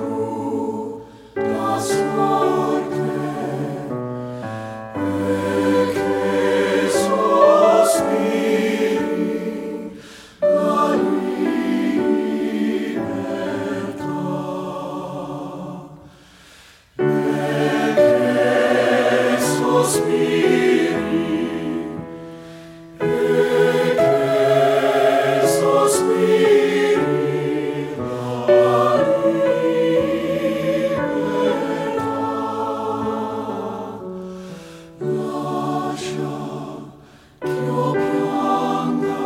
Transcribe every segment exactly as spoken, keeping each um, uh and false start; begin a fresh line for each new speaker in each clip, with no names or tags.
cruz da sorte e che sospiri la libertà e che sospiri e che sospiri la libertà. Lascia ch'io pianga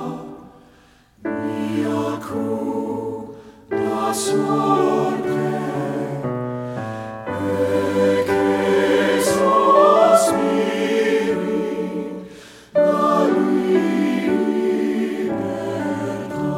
mia cruz da sorte e che sospiri la libertà.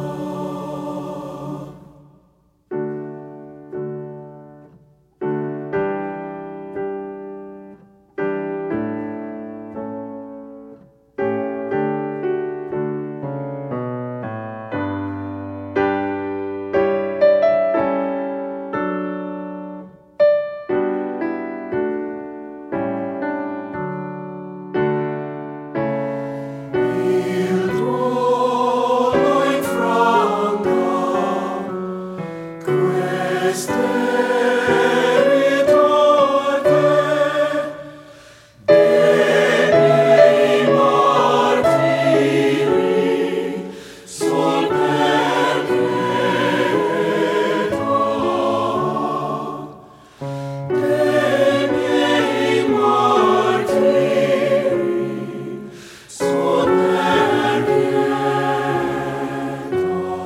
Il dono infranga queste ritorte dei miei martiri sol per pietà dei miei martiri sol per pietà.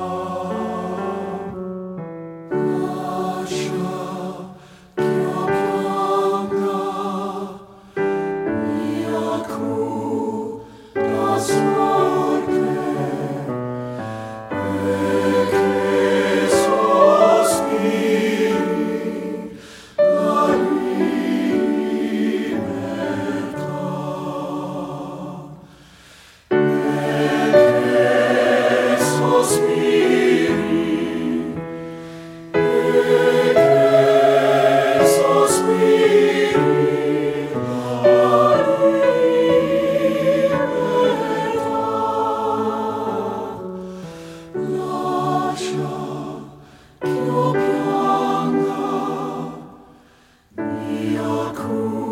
Lascia ch'io pianga mia cruz da sorte e che sospiri la libertà e che sospiri e che sospiri la libertà. Lascia ch'io pianga mia cruz